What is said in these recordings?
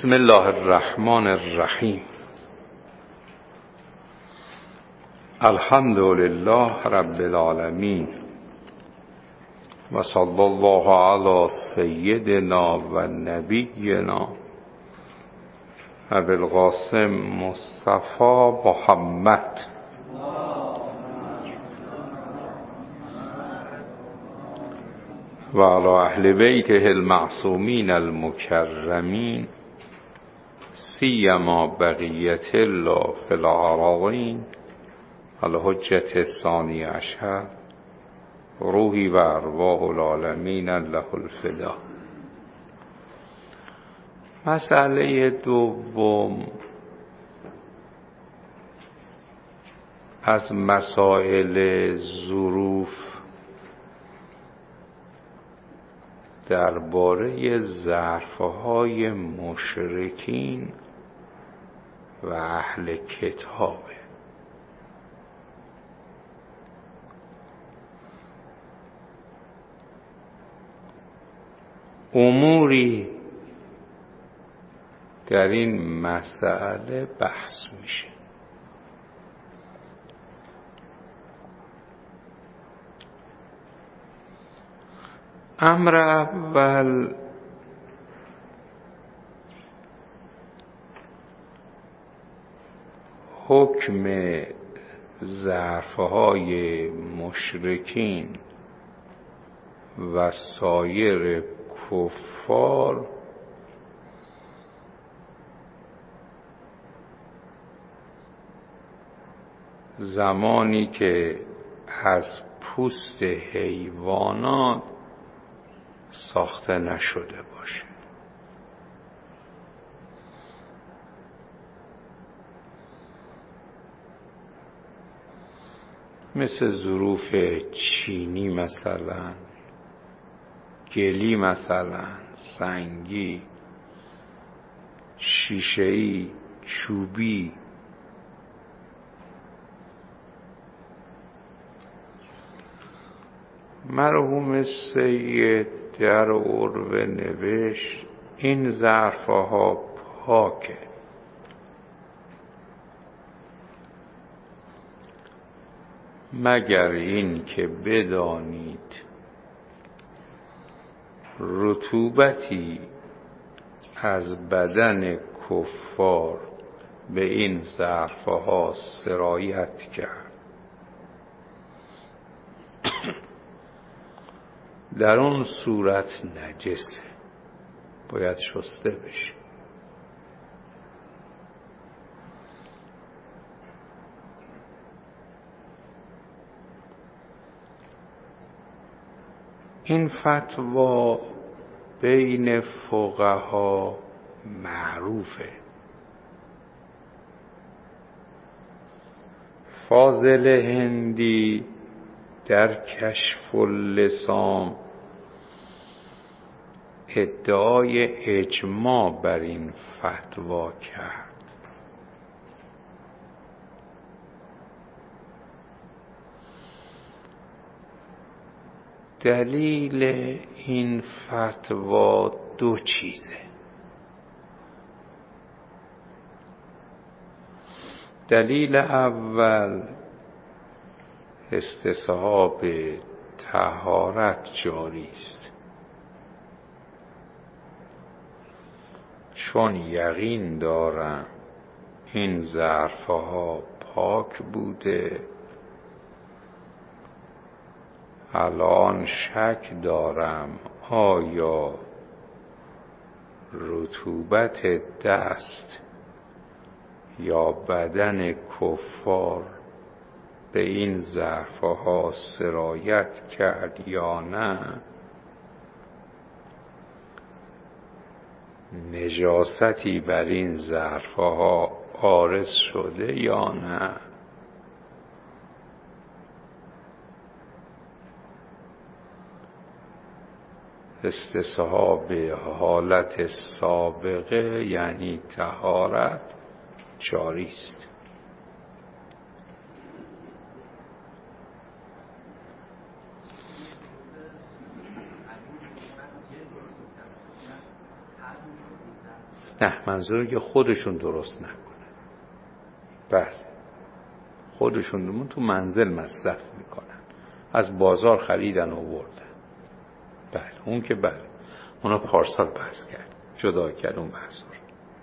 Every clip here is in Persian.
بسم الله الرحمن الرحیم. الحمد لله رب العالمین و صلی الله علی سیدنا و نبینا ابی القاسم مصطفی محمد و علی اهل بیته المعصومین المکرمین سیما بقیت الله فی العراقین الحجة الثانی عشر روحی و ارواح العالمین له الفدا. مسئله دوم از مسائل ظروف درباره ظرفهای مشرکین و اهل کتابه. اموری در این مسئله بحث میشه. امر اول حکم ظرفهای مشرکین و سایر کفار زمانی که از پوست حیوانات ساخته نشده باشه. مثل ظروف چینی مثلا، گلی مثلا، سنگی، شیشه‌ای، چوبی. مرحوم سید در عروه نوشت این ظرفها پاکه، مگر این که بدانید رطوبتی از بدن کفار به این ظرفها سرایت کرد، در اون صورت نجسه، باید شسته بشه. این فتوا بین فقها معروفه. فاضل هندی در کشف اللسان ادعای اجماع بر این فتوا کرد. دلیل این فتوا دو چیزه. دلیل اول استصحاب طهارت جاری است، چون یقین دارم این ظرفها پاک بوده. الان شک دارم آیا رطوبت دست یا بدن کفار به این ظرفها سرایت کرد یا نه، نجاستی بر این ظرفها عارض شده یا نه. استصحاب حالت سابقه یعنی طهارت جاری است. نه، منظور که خودشون درست نکنن. بله، خودشون تو منزل مصرف میکنن، از بازار خریدن و بردن. بله، اون که بله، اونا پارسال بحث کرد، جدا کرد اون بحث رو.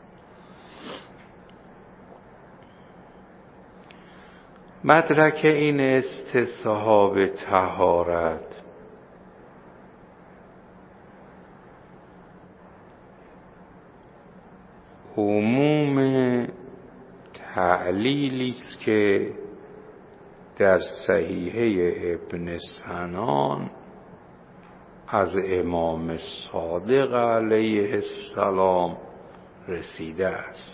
مدرک این استصحاب طهارت عموم تعلیلی است که در صحیحه ابن سنان از امام صادق علیه السلام رسیده است.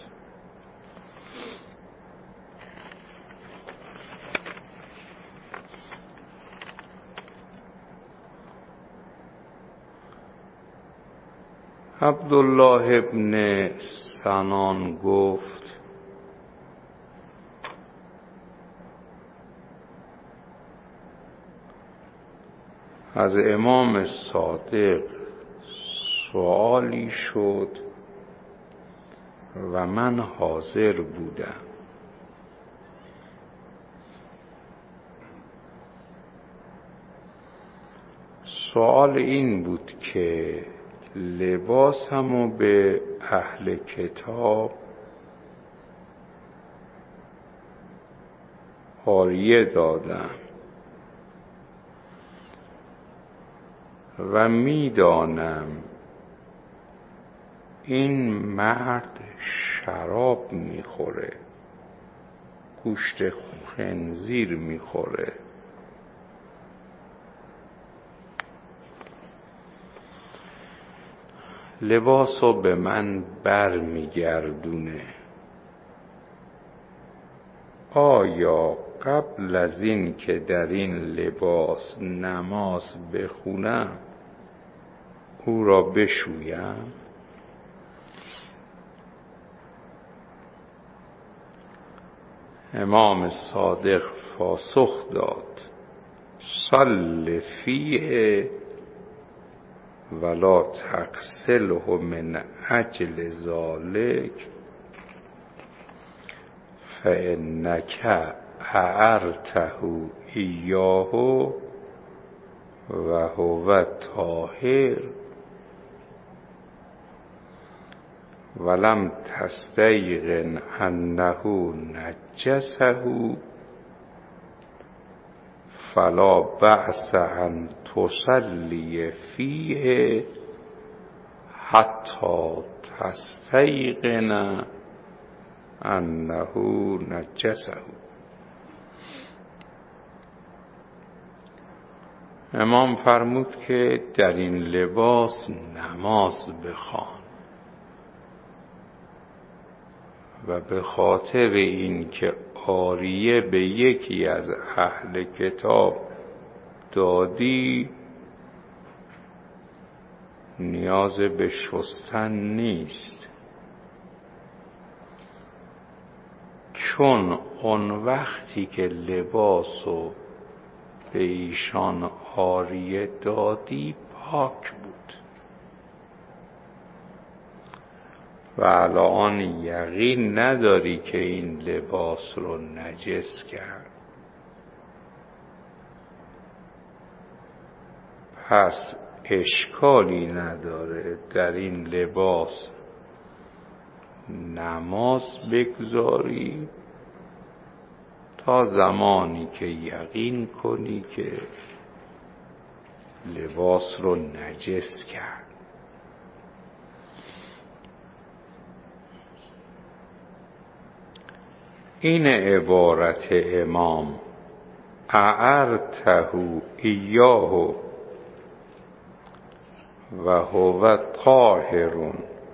عبدالله ابن سنان گفت از امام صادق سوالی شد و من حاضر بودم. سوال این بود که لباسمو به اهل کتاب عاریه دادم و میدانم این مرد شراب میخوره، گوشت خنزیر میخوره، لباسو به من بر میگردونه. آیا قبل از این که در این لباس نماز بخونم او را بشویم؟ امام صادق پاسخ داد صل فیه ولا تغسله من اجل ذلک فانک اعرته ایاه و هو طاهر ولم تستیقن انه نجسه فلا بأس ان تصلی فیه حتی تستیقن انه نجسه. امام فرمود که در این لباس نماز بخوان و به خاطر این که عاریه به یکی از اهل کتاب دادی نیاز به شستن نیست، چون اون وقتی که لباسو به ایشان عاریه دادی پاک بود و الان یقین نداری که این لباس رو نجس کرد، پس اشکالی نداره در این لباس نماز بگذاری تا زمانی که یقین کنی که لباس رو نجس کرد. این عبارت امام اعرته ایاه و هو طاهر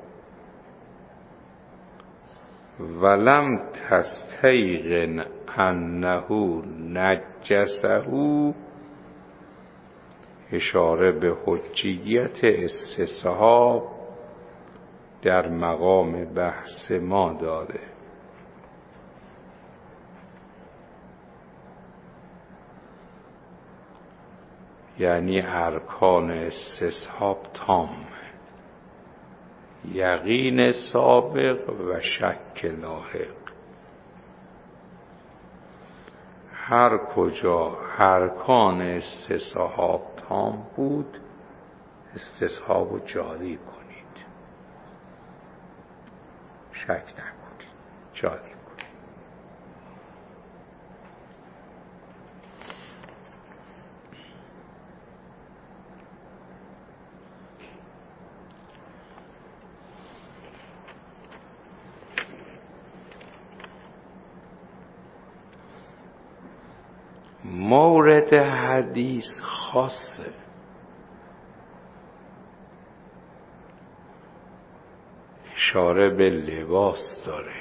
ولم تستیقن انه نجسه اشاره به حجیت استصحاب در مقام بحث ما داره. یعنی ارکان استصحاب تام. یقین سابق و شک لاحق. هر کجا ارکان استصحاب تام بود استصحاب رو جاری کنید، شک نکنید، جاری کنید. مورد حدیث خاصه، اشاره به لباس داره،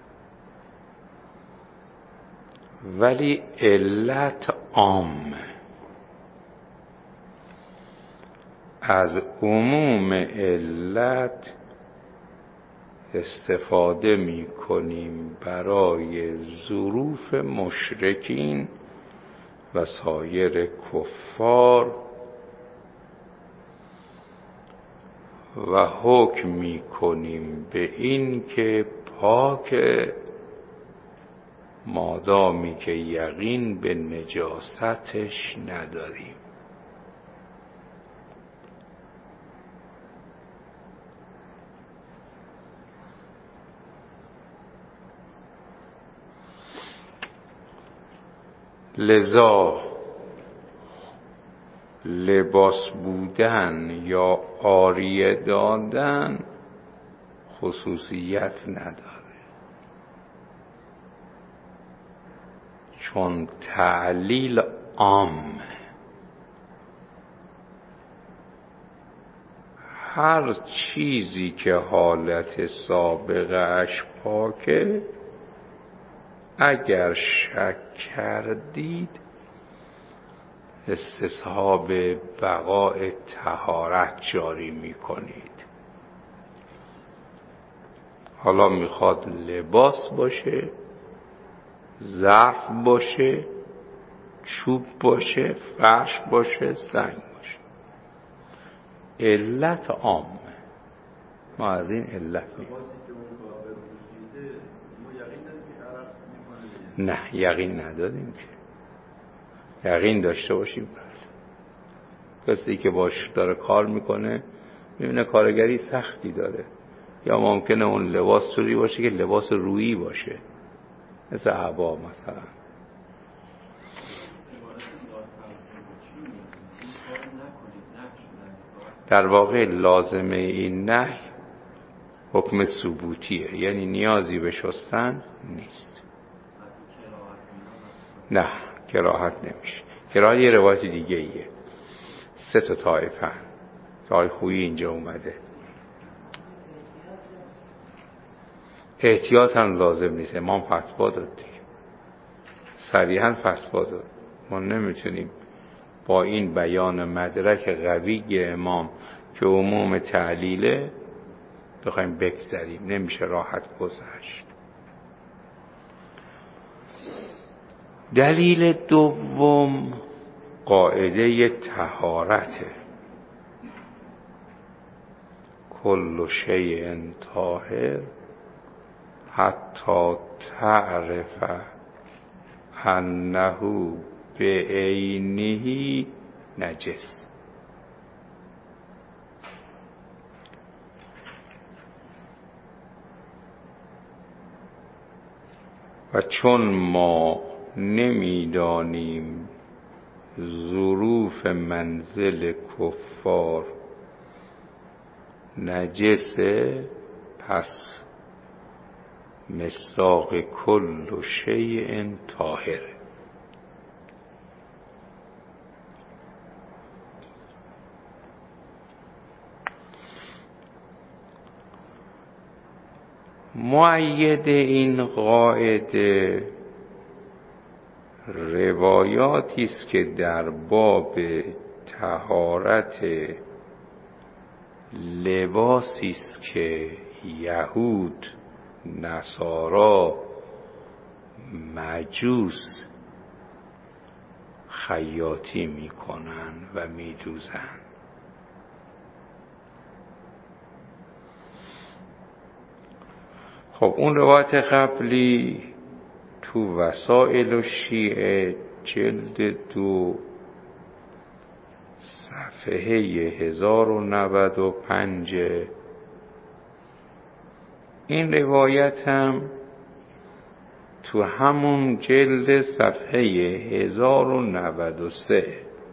ولی علت عامه. از عموم علت استفاده می کنیم برای ظروف مشرکین و سایر کفار و حکم می کنیم به این که پاک، مادامی که یقین به نجاستش نداریم. لذا لباس بودن یا عاریه دادن خصوصیت نداره، چون تعلیل عام. هر چیزی که حالت سابقه اش پاکه اگر شک کردید استصحاب بقاء طهارت جاری می کنید. حالا میخواد لباس باشه، ظرف باشه، چوب باشه، فرش باشه، سنگ باشه، علت عامه. ما از این علت نه یقین نداریم که. یقین داشته باشیم. کسی که باش داره کار میکنه میبینه کارگری سختی داره، یا ممکنه اون لباس طوری باشه که لباس رویی باشه، مثل عبا مثلا. در واقع لازمه این نهی حکم ثبوتیه، یعنی نیازی به شستن نیست. نه کراهت نمیشه. کراهت یه روایت دیگه ایه. 3 طایفه که آقای خویی اینجا اومده. احتیاط هم لازم نیست. امام فتوا داد دیگه، صریحاً فتوا داد. ما نمیتونیم با این بیان مدرک قوی امام که عموم تعلیله بخوایم بگذریم، نمیشه راحت گذشت. دلیل دوم قاعده طهارته. کل شیء طاهر حتی تعرف انه بعینه نجس. و چون ما نمیدانیم ظروف منزل کفار نجسه، پس مصداق کل شیء طاهره. مؤید این قاعده روایاتی است که در باب طهارت لباسی است که یهود، نصارا، مجوس خیاطی میکنن و میدوزن. خب اون روایت قبلی تو وسائل الشیعه جلد 2 صفحه 1095. این روایت هم تو همون جلد صفحه 1093.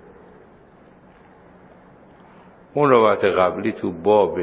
اون روایت قبلی تو باب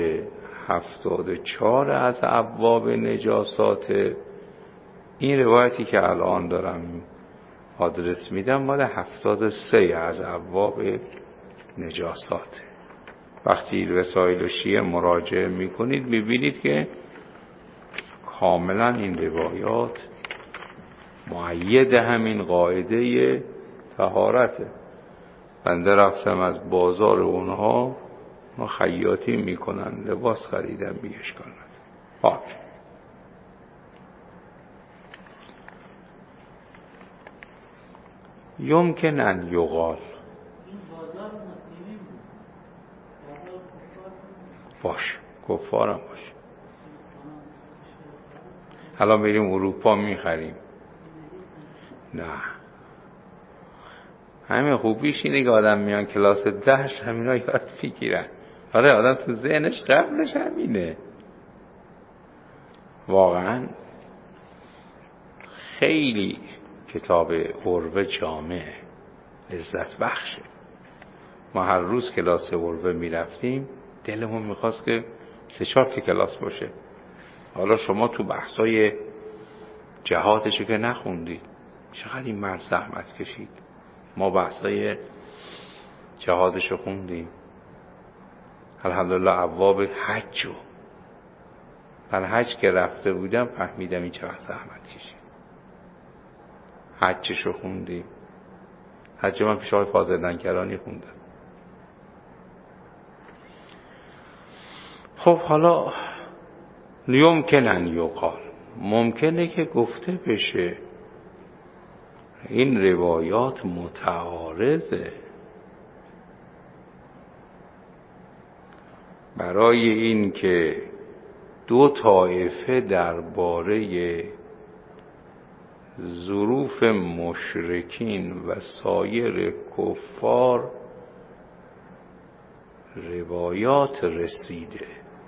74 از ابواب نجاسات. این روایتی که الان دارم آدرس میدم مال 73 از ابواب نجاسات. وقتی رسائل شیعه مراجعه میکنید میبینید که کاملا این روایات مؤید همین قاعده طهارته. بنده رفتم از بازار اونها خیاطی میکنن، لباس خریدم، بیش کنن. یمکن ان یقال باش کفارم باش. حالا میریم اروپا میخریم. نه، همین خوبیش اینه که آدم میان کلاس درس همینا یاد میگیرن. آره آدم تو ذهنش قبلش همینه. واقعا خیلی کتاب عروه جامع لذت بخشه. ما هر روز کلاس عروه میرفتیم، دلمون میخواست که 3-4 کلاس باشه. حالا شما تو بحثای جهاتشو که نخوندید، چقدر این مرد زحمت کشید. ما بحثای جهادشو خوندیم. الحمدلله ابواب حجو من حج که رفته بودم فهمیدم این چقدر زحمت کشید. حجشو خوندیم. حج من پیش آقای فاضل لنکرانی خوندم. خب حالا یمکن ان یقال، ممکنه که گفته بشه این روایات متعارضه. برای این که 2 طایفه درباره ظروف مشرکین و سایر کفار روایات رسیده.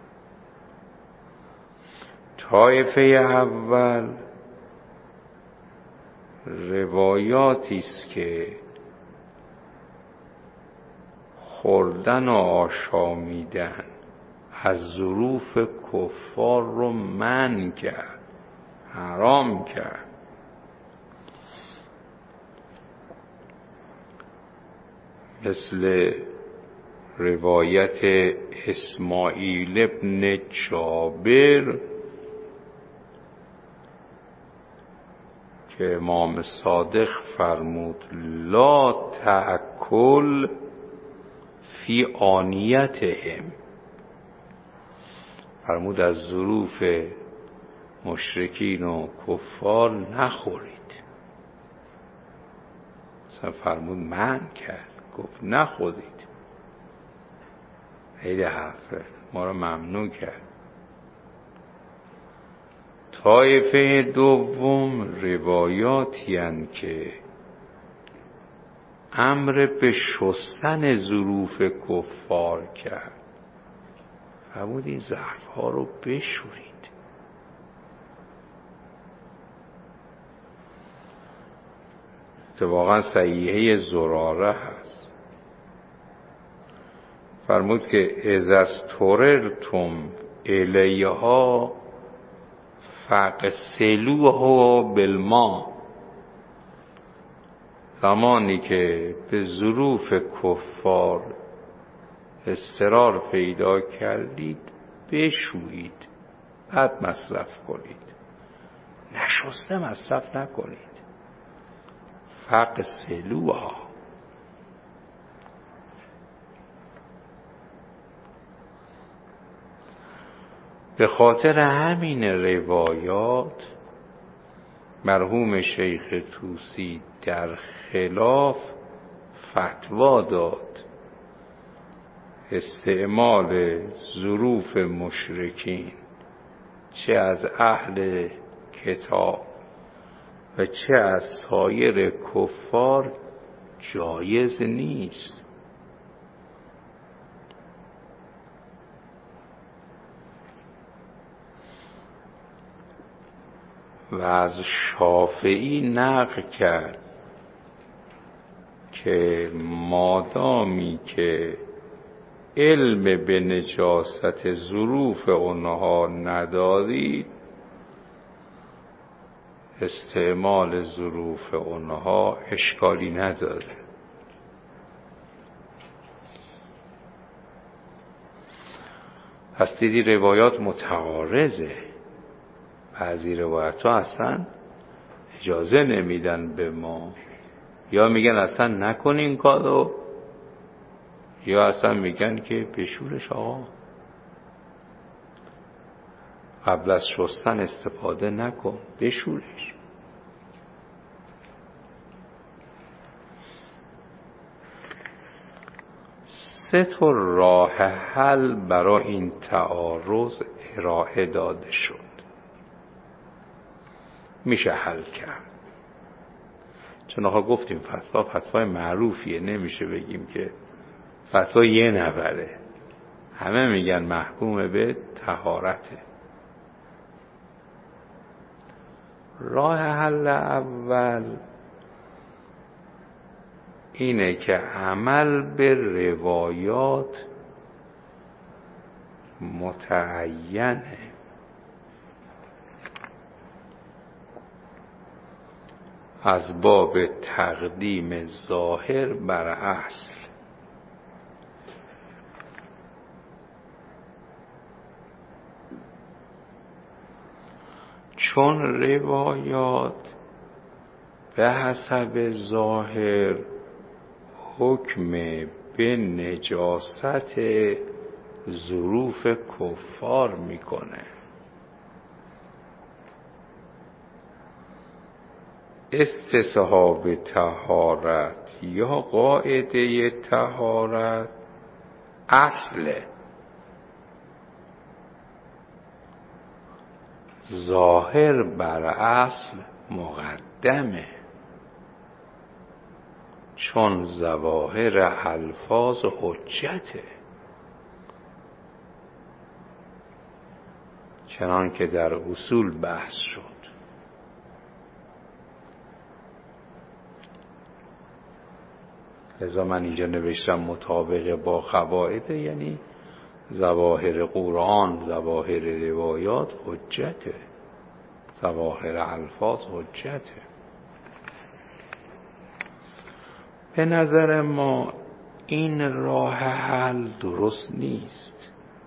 طایفه اول روایاتی است که خوردن و آشامیدن از ظروف کفار رو منع کرد، حرام کرد. مثل روایت اسماعیل ابن جابر که امام صادق فرمود لا تأکل فی آنیتهم، فرمود از ظروف مشرکین و کفار نخورید. مثلا فرمود منع کرد، گفت نخورید. خیلی حرفه، ما رو ممنوع کرد. طایفه دوم روایاتی هستند که امر به شستن ظروف کفار کرد، فرمود این ظرف‌ها رو بشورید. اتفاقا صحیحه زراره هست، فرمود که اذا اضطررتم الیها فاغسلوها بالماء، زمانی که به ظروف کفار اضطرار پیدا کردید بشویید، بعد مصرف کنید، نشسته مصرف نکنید. فاغسلوها. به خاطر همین روایات مرحوم شیخ طوسی در خلاف فتوا داد استعمال ظروف مشرکین چه از اهل کتاب و چه از سایر کفار جایز نیست. و از شافعی نقل کرد که مادامی که علم به نجاست ظروف اونها ندارید، استعمال ظروف اونها اشکالی نداره. پس دیدی روایات متعارضه. بعضی روایت ها اصلا اجازه نمیدن به ما، یا میگن اصلا نکنین کارو، یا اصلا میگن که بشورش آقا، قبل از شستن استفاده نکن، بشورش. سه تا راه حل برای این تعارض ارائه داده شد، میشه حل کرد. چون آقا گفتیم فتوای معروفیه، نمیشه بگیم که فتوا یه نفره، همه میگن محکوم به طهارته. راه حل اول اینه که عمل به روایات متعینه. از باب تقدیم ظاهر بر اصل. چون روایات به حسب ظاهر حکم به نجاست ظروف کفار میکنه، استصحاب طهارت یا قاعده طهارت اصله، ظاهر بر اصل مقدمه، چون ظواهر الفاظ حجته، چنان که در اصول بحث شد. لذا من اینجا نوشتم مطابق با قواعد، یعنی ظواهر قرآن، ظواهر روایات حجته، ظواهر الفاظ حجته. به نظر ما این راه حل درست نیست.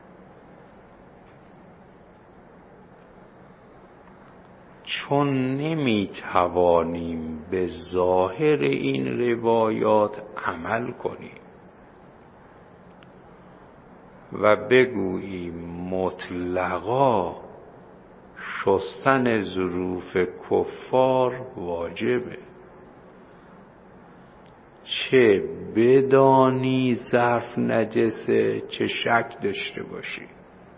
چون نمیتوانیم به ظاهر این روایات عمل کنیم و بگوییم مطلقا شستن ظروف کفار واجبه، چه بدانی ظرف نجسه چه شک داشته باشی.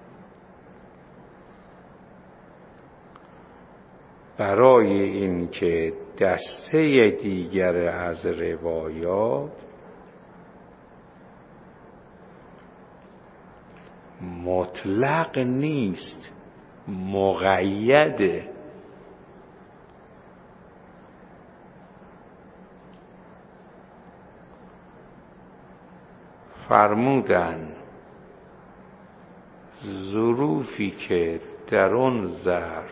برای این که دسته دیگر از روایات مطلق نیست، مقیده. فرمودن ظروفی که در اون ظرف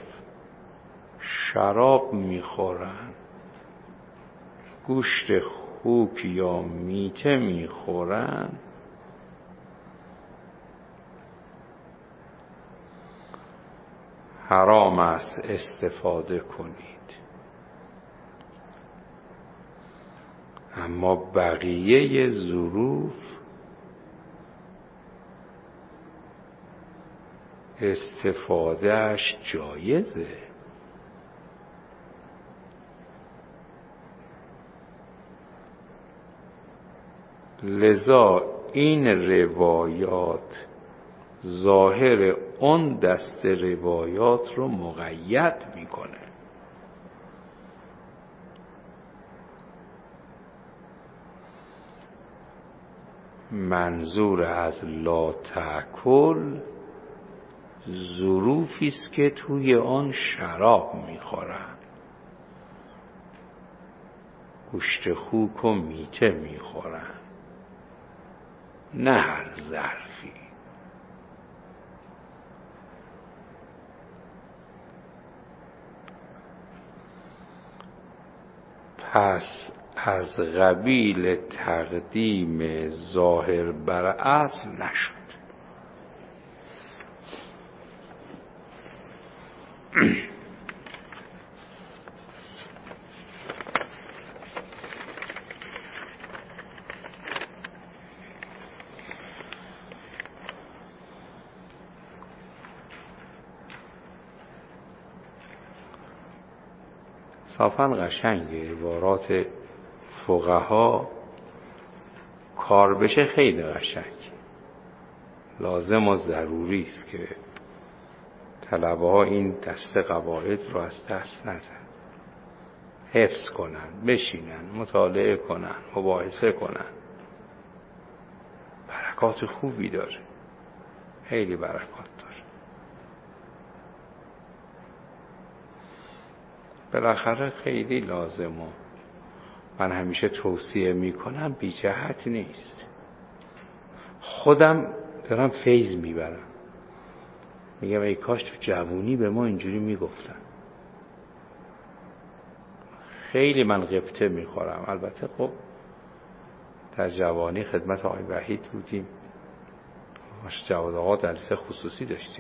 شراب میخورن، گوشت خوک یا میته میخورن، حرام است استفاده کنید. اما بقیه ظروف استفادهش جایزه. لذا این روایات ظاهر اون دست روایات رو مقید میکنه. منظور از لا تأکل ظروفی است که توی آن شراب میخورن، گوشت خوک و میته میخورن، نه هر ظرفی. پس از قبیل تقدیم ظاهر بر اصل نشد. صافن قشنگه عبارات فقها کار بشه، خیلی قشنگ، لازم و ضروری است که طلبه ها این دسته قواعد رو از دست ندن، حفظ کنن، بشینن، مطالعه کنن، مباحثه کنن. برکات خوبی داره، خیلی برکات داره. بالاخره خیلی لازمه. من همیشه توصیه میکنم بی جهت نیست. خودم دارم فیض میبرم، میگم ای کاش تو جوونی به ما اینجوری میگفتن. خیلی من غبطه میخورم. البته خب در جوانی خدمت آقای وحید بودیم، جواد آقا جلسه خصوصی داشتیم،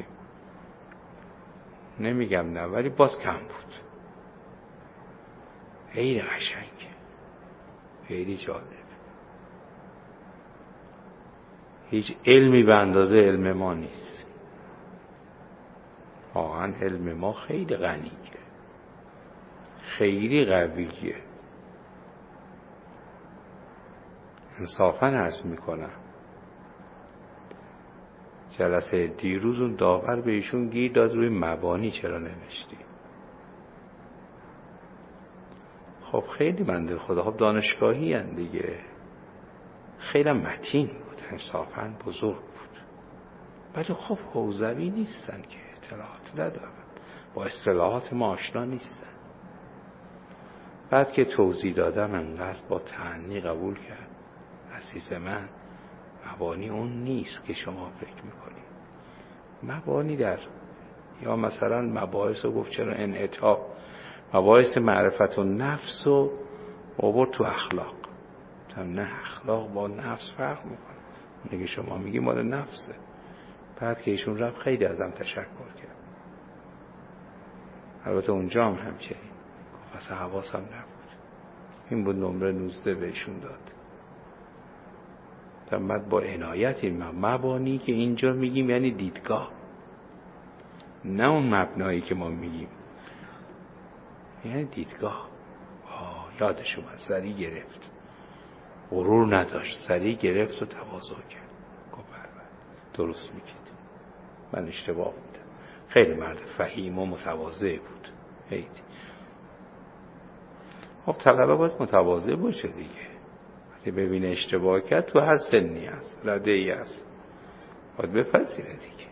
نمیگم نه، ولی باز کم بود. خیلی قشنگه، خیلی جالب. هیچ علمی به اندازه علم ما نیست. واقعا علم ما خیلی غنیه، خیلی قویه. انصافا عرض میکنم، جلسه دیروز اون داور به ایشون گیر داد روی مبانی چرا نوشتی. خب خیلی بنده خدا، خب دانشگاهی هن دیگه، خیلی متین بود، انصافا بزرگ بود، ولی خب حوزوی نیستن که اطلاعات ندارن، با اصطلاحات ما آشنا نیستن. بعد که توضیح دادم انقدر با تأنی قبول کرد. عزیز من، مبانی اون نیست که شما فکر میکنید. مبانی در یا مثلا مباحث رو گفت چرا انعطاف، مباحث معرفت و نفس و آورد تو اخلاق. نه، اخلاق با نفس فرق میکنه. اونه که شما میگی مال نفسه. بعد که ایشون رفت خیلی ازم تشکر کرد. البته اونجا هم همچنین گفت اصلا حواسم نبود. این بود نمره 19 بهشون داد. بعد با عنایت این مبانی که اینجا میگیم یعنی دیدگاه، نه اون مبنایی که ما میگیم، یعنی دیدگاه. یادش اومد، سریع گرفت، غرور نداشت، سریع گرفت و تواضع کرد، گفت درست میگید، من اشتباه بودم. خیلی مرد فهیم و متواضع بود. خیلی. خب طلبه باید متواضع باشه دیگه. وقتی ببینه اشتباه کرد تو هر سنی هست، رده‌ای هست، باید بپذیره دیگه.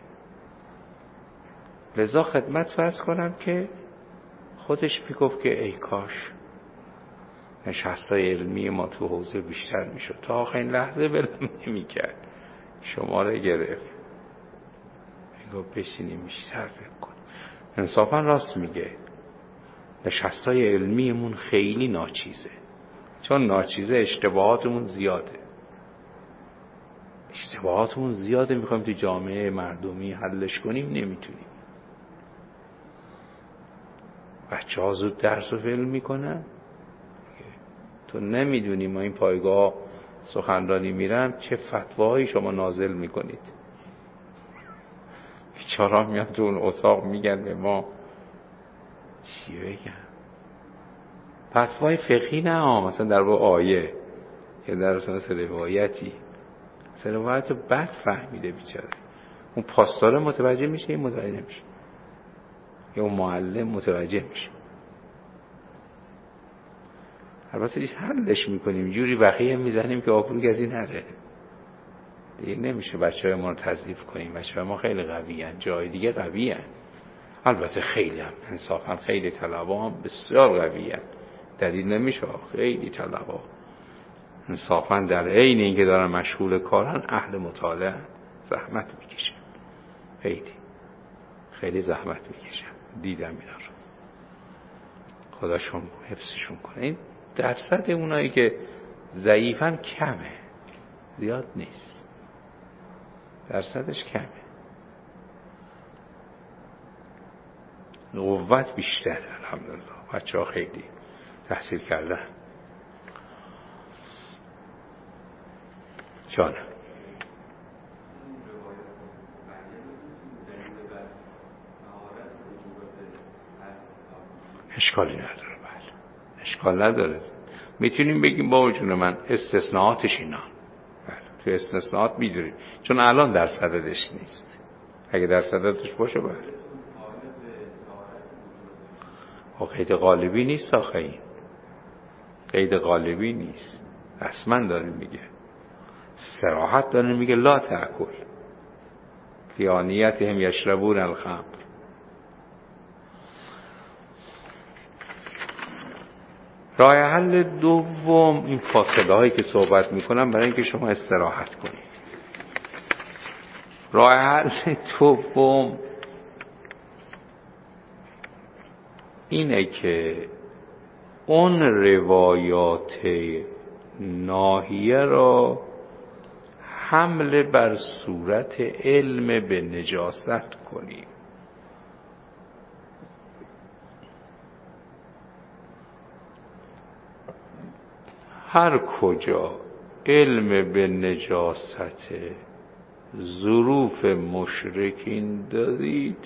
لذا خدمت فرض کنم که خودش میگفت که ای کاش نشستای علمی ما تو حوزه بیشتر میشد. تا آخرین لحظه بلم نمیکرد، شماره گرفت، میگفت بشینیم بیشتر فکر کن. انصافا راست میگه، نشستای علمیمون خیلی ناچیزه. چون ناچیزه اشتباهاتمون زیاده. میخوایم تو جامعه مردمی حلش کنیم، نمیتونیم. بچه ها زود درس و فیلم میکنن. تو نمیدونی ما این پایگاه سخنرانی میرم چه فتواهایی شما نازل میکنید. بیچارا میاد تو اون اتاق میگن به ما چی بگم، فتوای فقهی نه، مثلا در با آیه یا در مثلا روایتی، روایت بد فهمیده بیچاره، اون پاسدار متوجه میشه، این متوجه نمیشه، یا اون معلم متوجه میشه. البته دیگه حلش میکنیم جوری بقیه میزنیم که آبرو کسی نره. دیگه نمیشه بچه‌های ما رو تضعیف کنیم. بچه‌های ما خیلی قوی‌ان، جای دیگه قوی‌ان. البته خیلی هم انصافا خیلی طلبا هم بسیار قوی‌ان، دلیل نمیشه. خیلی طلبا انصافا در عین اینکه دارن مشغول کارن اهل مطالعه، زحمت میکشن، خیلی زحمت میکشن. دیدم اینا رو، خداشون حفظشون کنه. این درصد اونایی که ضعیفن کمه، زیاد نیست، درصدش کمه. قوت بیشتر الحمدلله. بچه ها خیلی تحصیل کردن. جانم اشکالی نداره. بله اشکال نداره. میتونیم بگیم با وجود من استثناءاتش اینا. بله تو استثناءات میدونیم، چون الان درصدش نیست. اگه درصدش باشه بله. قید غالبی نیست آخه، این قید غالبی نیست. رسما داره میگه، صراحت داره میگه لا تأکل فی آنیتهم یشربون الخمر. راه حل دوم، این فاصله هایی که صحبت میکنم برای اینکه شما استراحت کنید. راه حل دوم اینه که اون روایات ناهیه را حمل بر صورت علم به نجاست کنیم. هر کجا علم به نجاست ظروف مشرکین دارید،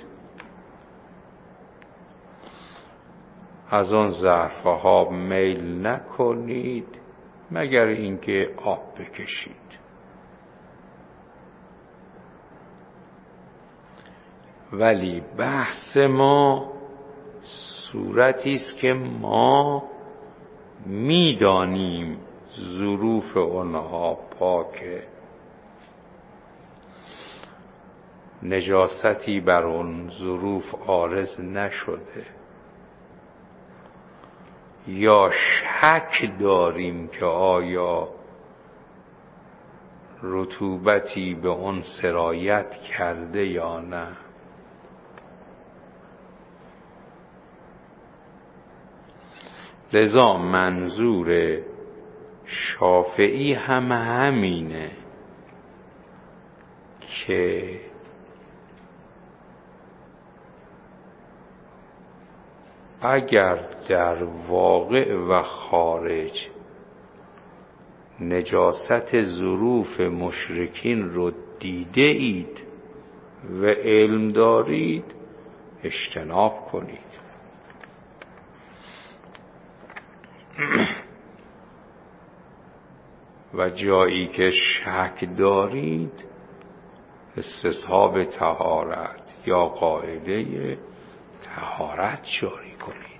از آن ظرفها میل نکنید مگر اینکه آب بکشید. ولی بحث ما صورتی است که ما میدانیم ظروف آنها پاکه، نجاستی بر اون ظروف عارض نشده، یا شک داریم که آیا رطوبتی به اون سرایت کرده یا نه. لذا منظور شافعی هم همینه که اگر در واقع و خارج نجاست ظروف مشرکین رو دیده اید و علم دارید، اجتناب کنید. و جایی که شک دارید، استصحاب طهارت یا قاعده طهارت جاری کنید.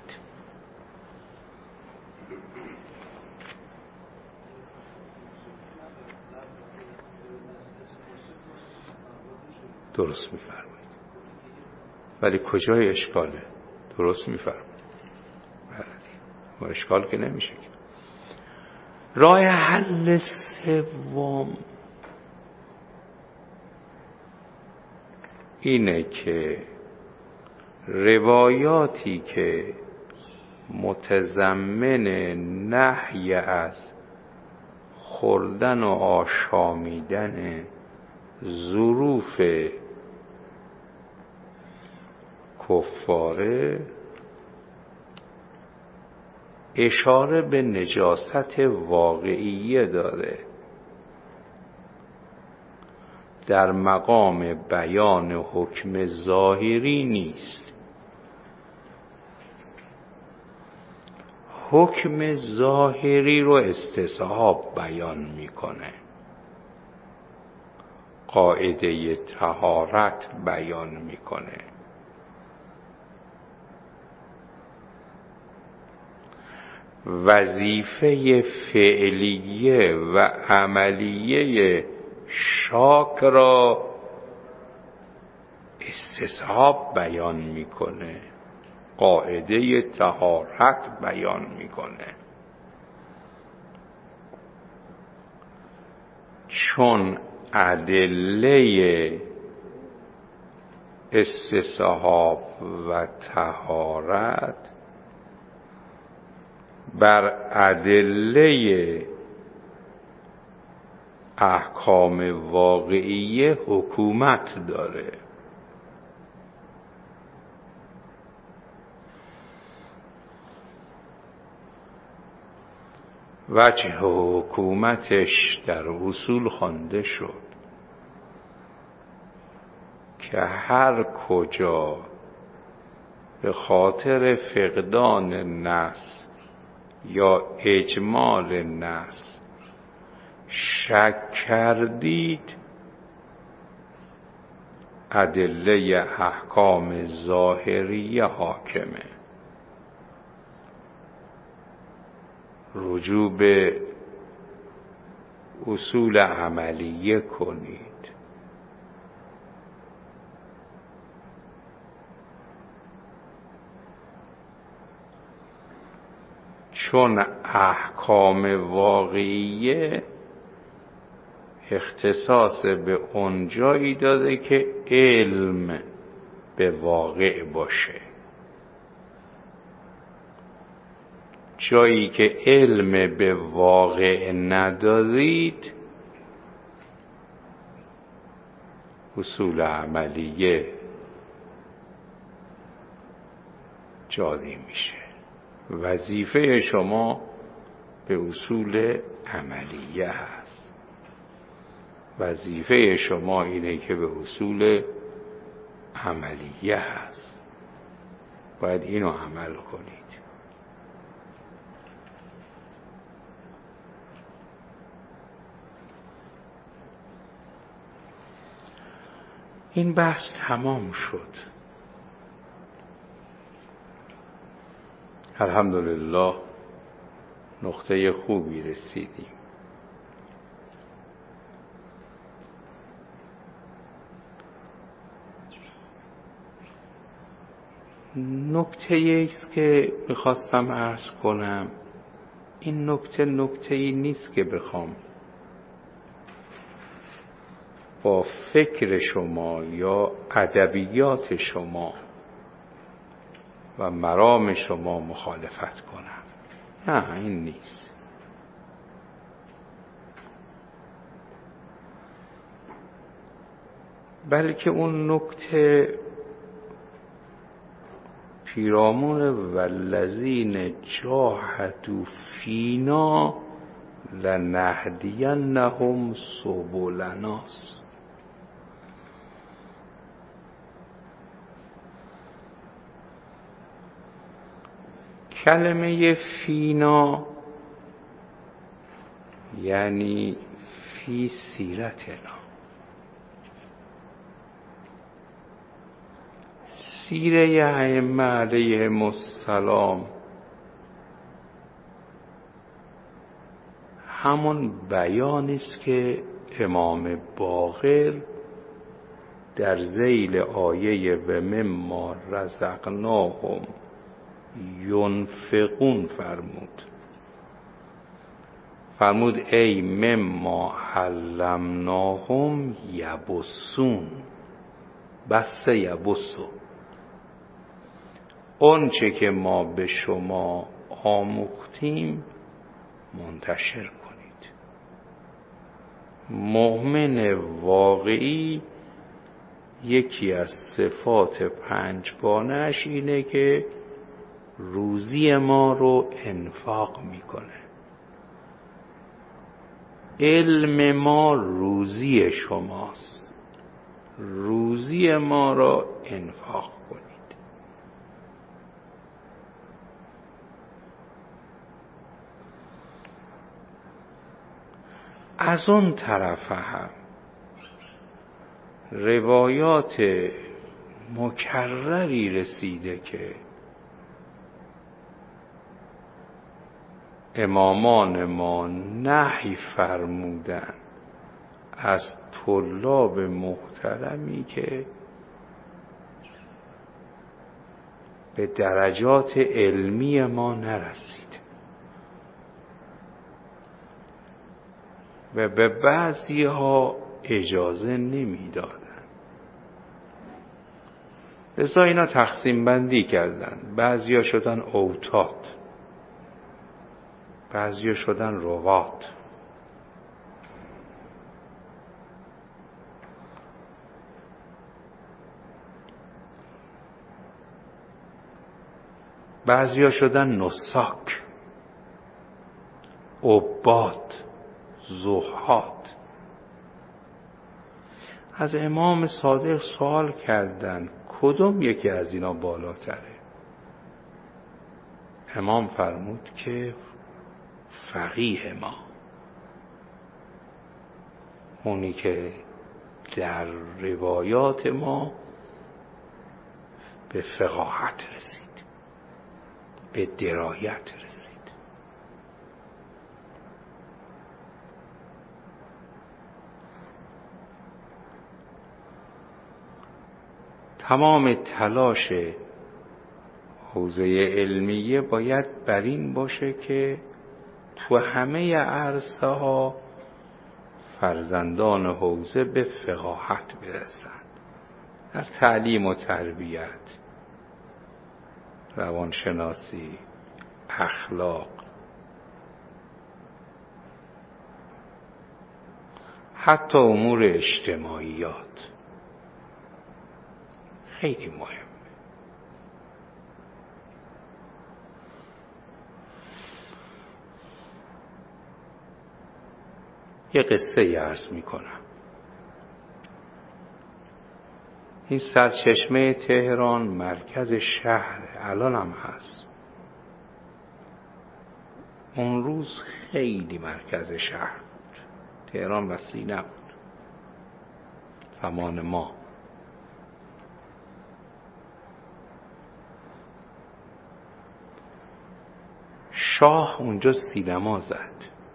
درست میفرمایید. ولی کجای اشکاله؟ درست میفرمایید. ما اشکال که نمیشه. راه حل سوم اینه که روایاتی که متضمن نهی از خوردن و آشامیدن ظروف کفاره اشاره به نجاست واقعیه داره، در مقام بیان حکم ظاهری نیست. حکم ظاهری رو استصحاب بیان میکنه، قاعده طهارت بیان میکنه. وظیفه فعلیه و عملیه شاک را استصحاب بیان میکنه، قاعده طهارت بیان میکنه. چون ادله استصحاب و طهارت بر ادله احکام واقعیه حکومت داره. وجه حکومتش در اصول خوانده شد که هر کجا به خاطر فقدان نص یا اجمال نص شک کردید، ادله احکام ظاهریه حاکمه. رجوع به اصول عملیه کنید. چون احکام واقعیه اختصاص به اونجایی داده که علم به واقع باشه. جایی که علم به واقع ندارید، اصول عملیه جاری میشه. وظیفه شما به اصول عملیه هست. وظیفه شما اینه که به اصول عملیه هست. باید اینو عمل کنید. این بحث تمام شد. الحمدلله نقطه خوبی رسیدیم. نکته ایست که میخواستم عرض کنم، این نکته ای نیست که بخوام با فکر شما یا ادبیات شما و مرام شما مخالفت کنم. نه، این نیست. بلکه اون نکته پیرامون والذین جاهدوا فینا لنهدینهم سبلنا. کلمه فینا یعنی فی سیرتنا. سیره ائمه علیهم السلام همون بیانی است که امام باقر در ذیل آیه و مما رزقناهم ینفقون فرمود ای مما علمناهم یبسون. بس یبسو، اون چه که ما به شما آموختیم منتشر کنید. مؤمن واقعی یکی از صفات پنجگانه‌اش اینه که روزی ما رو انفاق میکنه. علم ما روزی شماست. روزی ما را انفاق کنید. از اون طرف هم روایات مکرری رسیده که امامان ما نهی فرمودن از طلاب محترمی که به درجات علمی ما نرسید و به بعضی ها اجازه نمیدادن. لذا اینا تقسیم بندی کردن. بعضی ها شدن اوتاد، بعضی ها شدن روات. بعضی ها شدن نساک، عباد، زهاد. از امام صادق سوال کردن کدوم یکی از اینا بالاتره؟ امام فرمود که فقیه ما، اونی که در روایات ما به فقاهت رسید، به درایت رسید. تمام تلاش حوزه علمیه باید بر این باشه که تو همه عرصه ها فرزندان حوزه به فقاهت برسند، در تعلیم و تربیت، روانشناسی، اخلاق، حتی امور اجتماعیات. خیلی مهم. یه قصه عرض میکنم. این سرچشمه تهران مرکز شهر، الان هم هست. اون روز خیلی مرکز شهر بود. تهران وسیع نبود زمان ما. شاه اونجا سینما زد.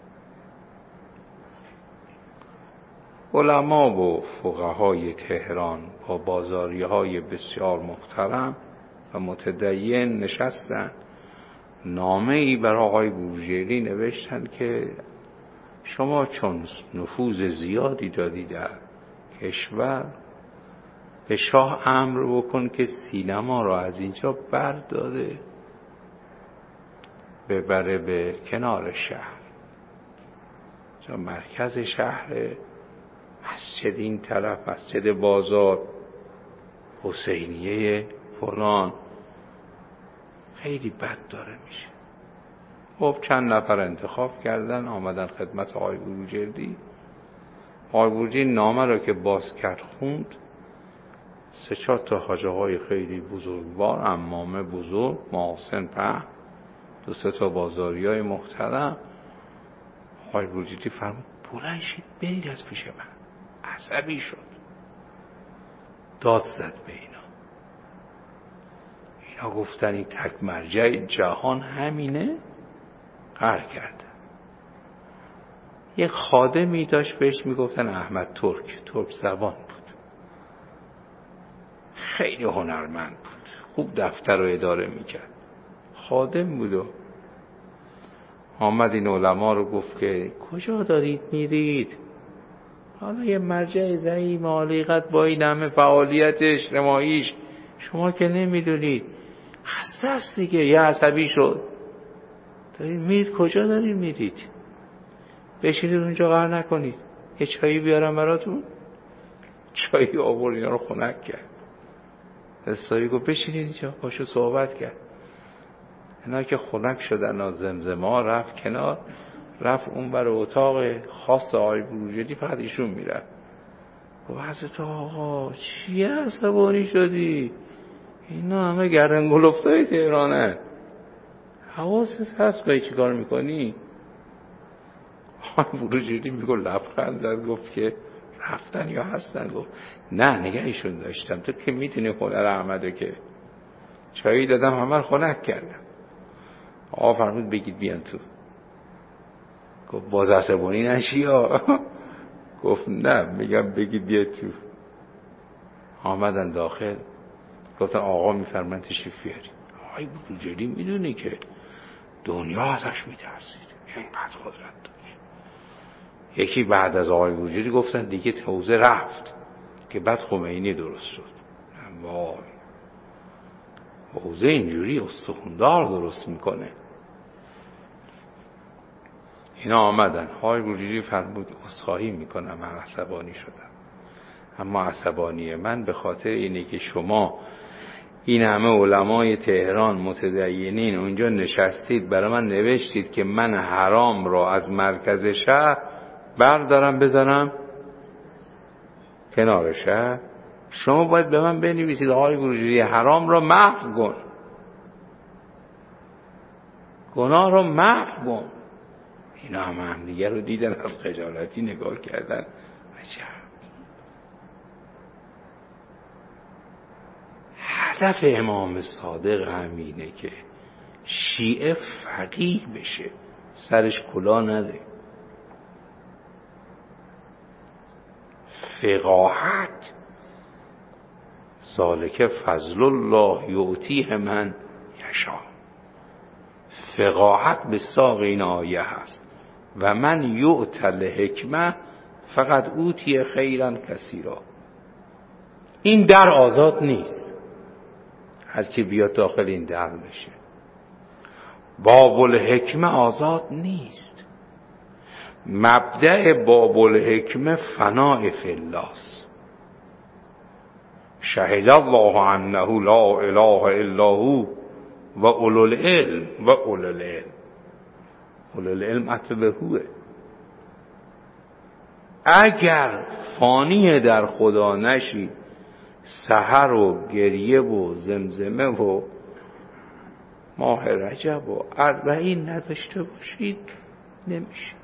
علما و فقهای تهران با بازاریهای بسیار محترم و متدین نشستند، نامه‌ای برای آقای بروجردی نوشتند که شما چون نفوذ زیادی دادی در کشور، به شاه امر بکن که سینما را از اینجا برداره ببره به کنار شهر، چون مرکز شهر، مسجد این طرف، مسجد بازار، حسینیه فلان، خیلی بد داره میشه. خب چند نفر انتخاب کردن، آمدن خدمت آقای بروجردی. آقای بروجردی نامه را که باز کرد خوند، 3-4 تا حاج آقای خیلی بزرگوار، عمامه بزرگ، محسن پهن، 2-3 تا بازاریای محترم. آقای بروجردی فرمود بلند شید برید از پیش من. عصبی شد، داد زد به اینا گفتن این تک مرجع جهان همینه. قهر کردن. یک خادمی داشت بهش میگفتن احمد ترک زبان بود، خیلی هنرمند بود، خوب دفتر رو اداره میکرد، خادم بود و آمد این علما رو گفت که کجا دارید میرید؟ حالا یه مرجع ضعیف مالیقت با این همه فعالیت اجتماعیش شما که نمیدونید، خسته است دیگه. یه عصبی شد. دارید میرید کجا دارید میرید؟ بشینید اونجا قهر نکنید، یه چایی بیارم براتون. چایی آورد، اینا رو خنک کرد. استایی گفت بشینید اینجا، باشو صحبت کرد. اینا که خنک شدن و زمزمه رفت کنار، رفت اون بر اتاق خاص آقای بروجردی، فقط ایشون میرفت. گفت حضرت آقا چیه عصبانی شدی؟ اینا همه گردنگلفتای تهرانه، حواست هست به چی کار میکنی؟ آقای بروجردی میگو لبخند زد، گفت که رفتن یا هستن؟ گفت نه نگهشون داشتم، تو که میدونی هنر احمدو که چایی دادم همه رو خنک کردم. آقا فرمود بگید بیان تو. گفت باز عصبانی نشی یا؟ گفت نه میگم بگید بیاد تو. آمدن داخل، گفتن آقا میفرمایند تشریف بیاری. آقای بروجردی میدونی که دنیا ازش میترسید، اینقدر قدرت داشت. یکی بعد از آقای بروجردی گفتن دیگه توزه رفت که بعد خمینی درست شد. وای حوزه اینجوری استخوندار درست میکنه. اینا آمدن، آقای بروجردی فرمود عذرخواهی میکنم من عصبانی شدم، اما عصبانی من به خاطر اینه که شما این همه علمای تهران متدینین اونجا نشستید برای من نوشتید که من حرام را از مرکز شهر بردارم بذارم کنار شهر. شما باید به من بنویسید آقای بروجردی حرام را محو کن، گناه را محو کن. اینا هم دیگه رو دیدن، از خجالتی نگاه کردن. عجب. هدف امام صادق همینه که شیعه فقیه بشه، سرش کلاه نده. فقاهت ذالک فضل الله یعطیه من یشاء. فقاهت به ساق این آیه هست و من یؤتی الحکمه فقط اوتی خیرا کثیرا. این در آزاد نیست، هر کی بیاد داخل این در بشه. باب الحکمه آزاد نیست. مبدأ باب الحکمه فناء فی الله. شهد الله انه لا اله الا هو و اولو العلم و اولو العلم. اولو العلم اطلبه هوه. اگر فانی در خدا نشید، سحر و گریه و زمزمه و ماه رجب و اربعین نداشته باشید نمیشه.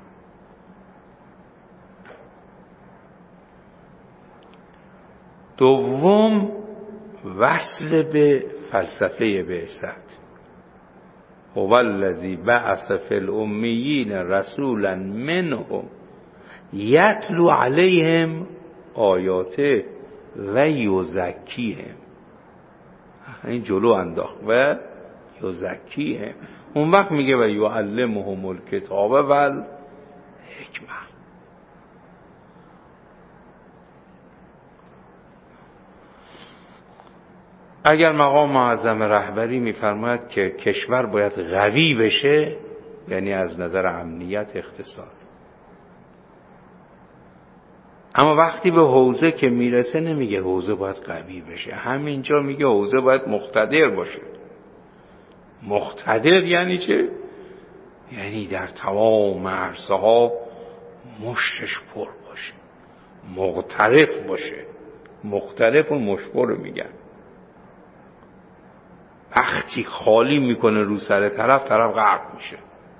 دوم وصل به فلسفه بعثت. هو الذی بعث فی الامیین رسولا منهم یتلو علیهم آیاته و یزکیهم. این جلو انداخت و یزکیهم. اون وقت میگه و یعلمهم الکتاب و الحکمه. اگر مقام معظم رهبری میفرماید که کشور باید قوی بشه، یعنی از نظر امنیت اقتصاد، اما وقتی به حوزه که میرسه نمیگه حوزه باید قوی بشه، همینجا میگه حوزه باید مقتدر باشه. مقتدر یعنی چه؟ یعنی در تمام عرصه ها مشتش پر باشه، مقترف باشه. مقترف و مشپر رو میگن. وقتی خالی میکنه رو سر طرف غرق میشه.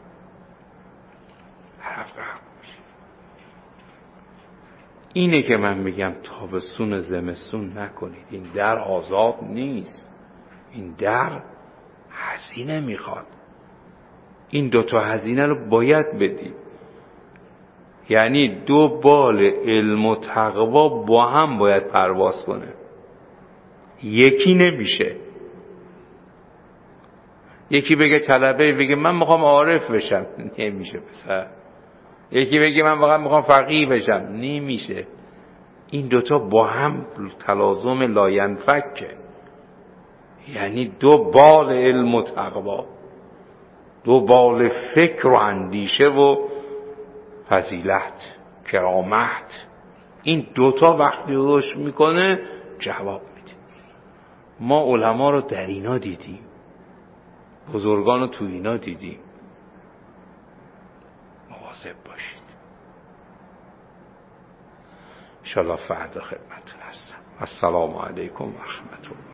اینه که من میگم تابستون زمستون نکنید. این در آزاد نیست، این در هزینه میخواد. این دوتا هزینه رو باید بدید. یعنی دو بال علم و تقوا با هم باید پرواز کنه، یکی نمیشه. یکی بگه طلبه بگه من میخوام عارف بشم، نمیشه پسر. یکی بگه من میخوام فقیه بشم، نمیشه. این دوتا با هم تلازم لاینفکه. یعنی دو بال علم و تقوا، دو بال فکر و اندیشه و فضیلت کرامت. این دوتا وقتی روش میکنه جواب میده. ما علما رو در اینا دیدیم، بزرگان رو تو اینا دیدیم. مواظب باشید. انشاءالله فردا خدمتتون هستم. السلام علیکم و رحمت الله.